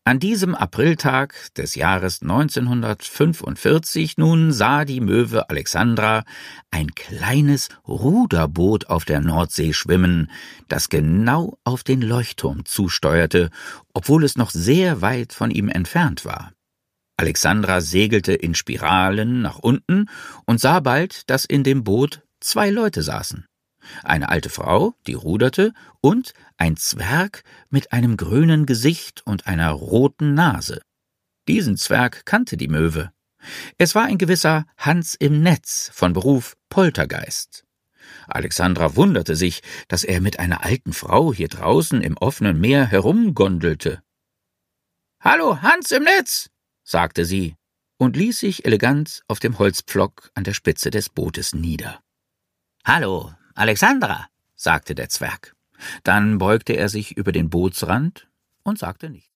An diesem Apriltag des Jahres 1945 nun sah die Möwe Alexandra ein kleines Ruderboot auf der Nordsee schwimmen, das genau auf den Leuchtturm zusteuerte, obwohl es noch sehr weit von ihm entfernt war. Alexandra segelte in Spiralen nach unten und sah bald, dass in dem Boot 2 Leute saßen. Eine alte Frau, die ruderte, und ein Zwerg mit einem grünen Gesicht und einer roten Nase. Diesen Zwerg kannte die Möwe. Es war ein gewisser Hans im Netz, von Beruf Poltergeist. Alexandra wunderte sich, dass er mit einer alten Frau hier draußen im offenen Meer herumgondelte. »Hallo, Hans im Netz«, sagte sie und ließ sich elegant auf dem Holzpflock an der Spitze des Bootes nieder. »Hallo, Alexandra«, sagte der Zwerg. Dann beugte er sich über den Bootsrand und sagte nichts.